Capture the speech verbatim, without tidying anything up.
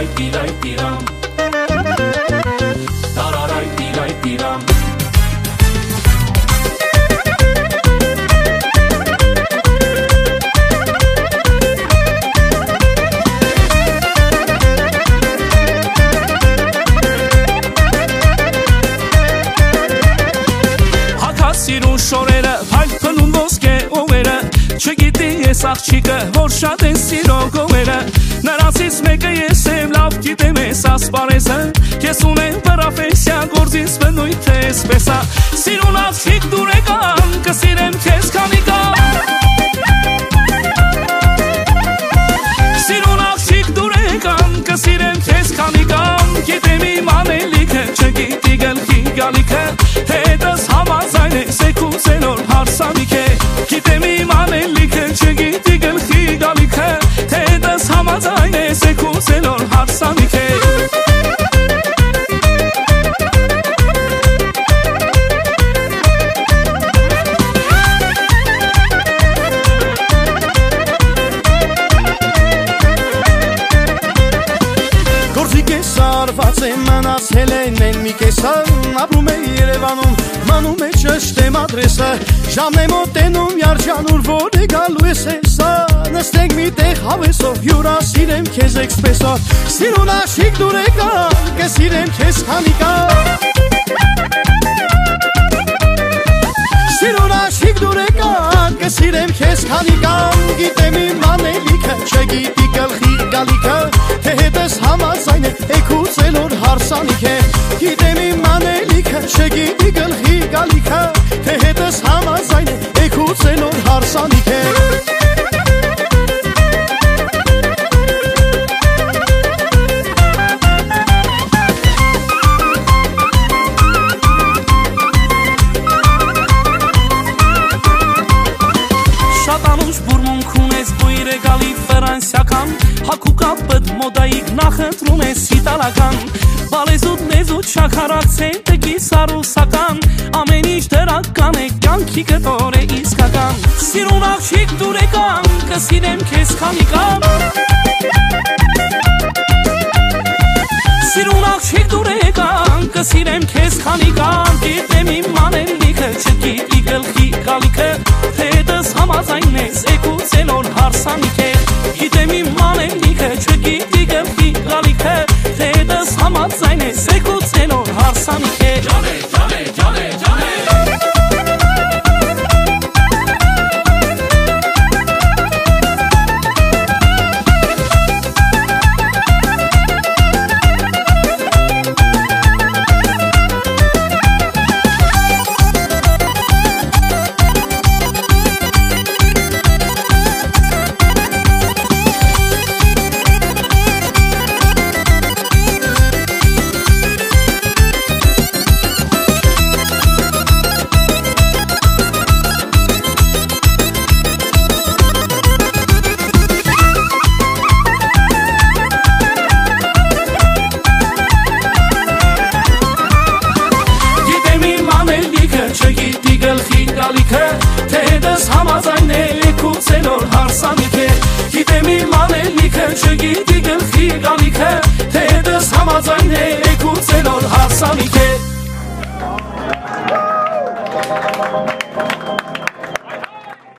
Tararay tiray tiram, tararay tiray tiram. Սիրուն շորերը, հայլ պնում ոսկե օվերը Չգիտի ես աղջիկը, որ շատ են սիրո գովերը Նրանցից մեկը ես եմ, լավ գիտեմ ես ասպարեզը Ես ունեմ պրոֆեսիա, գործից բնույթ է էսպեսա Սիրուն աղջիկ դուր եկան, կսիրեմ քեզ քանի կան Սիրուն աղջիկ դուր եկան, կսիրեմ քեզ քանի կան Գիտեմ իմ անելիքը, չգիտի գլխի գալիքը Հետս համաձայն է սեկուցենոր հարսանիք է Գիտեմ իմ անելիքը, չգիտի գլխի գալիքը Հետս համաձայն է սեկուցենոր հարսանիք է Արված է մնացել են են մի կեսը Ապրում է Երևանում, մանում է ճշտեմ ադրեսը Ժամն է մոտենում յարջանուր, որ է գալու ես հեսա Նստենք մի տեղ հավեսով, հյուրասիրեմ քեզ էքսպեսով Սիրուն աշիկ դուր եկան, կսիրեմ քեզ քանի կան Սիրուն աշիկ դուր եկան, կսիրեմ քեզ քանի կան Գիտեմ իմ անելիքը, չգիտի գլխի գալիքը Թե հետս համաձայն է, էքուցելով հարսանիք է Գիտեմ իմ անելիքը, չգիտի գլխի գալիքը Թե հետս համաձայն է, էքուցելով հարսանիք է Շատ անուշ բուրմունք ունես, բույր է գալի ֆրանսիական Հակուկապըտ մոդայիկ նախընտրում ես իտալական Բալեզուտ նեզուտ շաքարակցեն տկիս արուսական Ամեն ինչ դրական է, կյանքի կտոր է իսկական Սիրուն աղջիկ դուր եկան, կսիրեմ քեզ քանի կան Սիրուն աղջիկ դուր եկան, կսիրեմ քեզ քանի կան Գիտեմ իմ անելիքը, չգիտի գլխի գալիքը Թե հետս համաձայն ես, էքուցելով հարսանիք է Գիտեմ իմ անելիքը, չգիտի գլխի գալիքը Թե հետս համաձայն ես, էքուցելով հարսանիք է Ջանե, ջանե, ջանե, ջանե Չգիտի գլխի գալիքը, թե հետս համաձայն է էքուցելով հարսանիք է Գիտեմ իմ անելիքը, չգիտի գլխի գալիքը, թե հետս համաձայն է էքուցելով հարսանիք է